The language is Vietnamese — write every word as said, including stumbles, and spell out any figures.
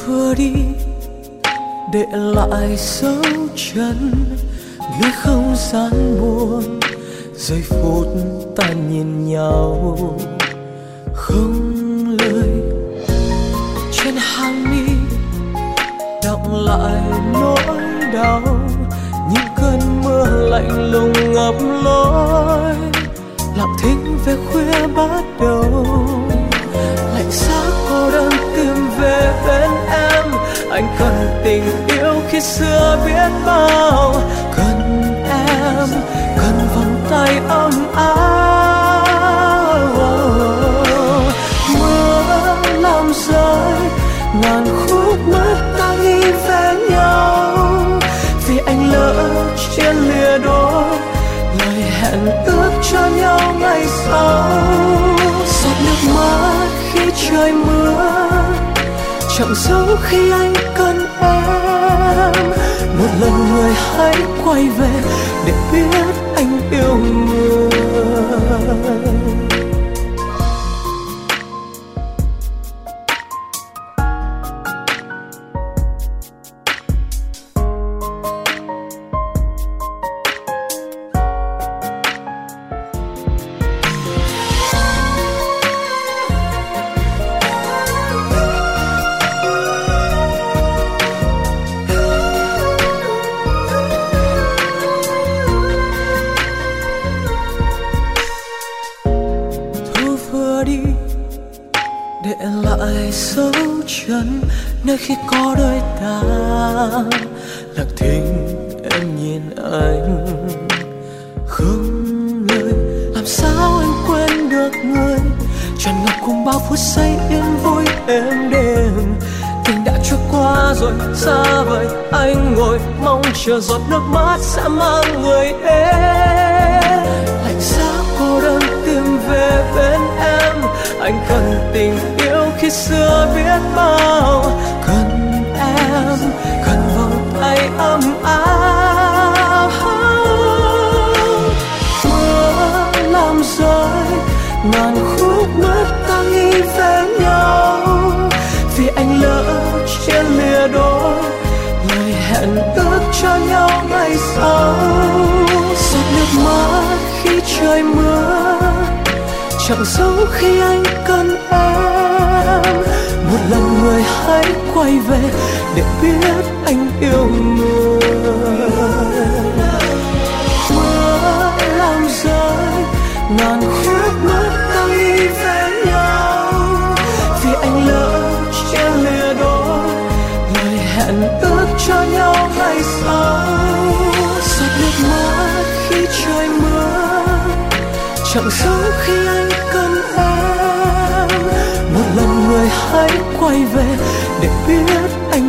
vừa đi để lại dấu chân nơi không gian buồn. Giây phút ta nhìn nhau không lời, trên hàng mi đọng lại nỗi đau. Những cơn mưa lạnh lùng ngập lối, lặng thinh về khuya bắt đầu. Lạnh giá cô đơn tìm về bên em. Anh cần tình yêu khi xưa biết bao, cần em, cần vòng tay ấm áp. Mưa làm rơi ngàn khúc mắt ta nghĩ về nhau, vì anh lỡ chia lìa đôi lời hẹn ước cho nhau ngày sau. Giọt nước mắt khi trời mưa, chẳng dấu khi anh cần em. Một lần người hãy quay về để biết anh yêu người. Dấu chân nơi khi có đôi ta, lặng thinh em nhìn anh không lời. Làm sao anh quên được người tràn ngập cùng bao phút giây yên vui êm đềm. Tình đã trôi qua rồi xa vời, anh ngồi mong chờ giọt nước mắt sẽ mang người em. Lạnh giá cô đơn tìm về bên em. Anh cần tình yêu khi xưa biết bao, cần em, cần vòng tay ấm áp. Mưa làm rơi ngàn khúc mắt ta nghĩ về nhau, vì anh lỡ chia lìa đôi lời hẹn ước cho nhau ngày sau. Giọt nước mắt khi trời mưa, chẳng dấu khi anh cần em. Một lần người hãy quay về để biết anh yêu người. Mưa làm rơi ngàn khúc mắt ta nghĩ về nhau, vì anh lỡ chia lìa đôi lời hẹn ước cho nhau ngày sau. Giọt nước mắt khi trời mưa, chẳng dấu khi anh cần em. Một lần người hãy quay về để biết anh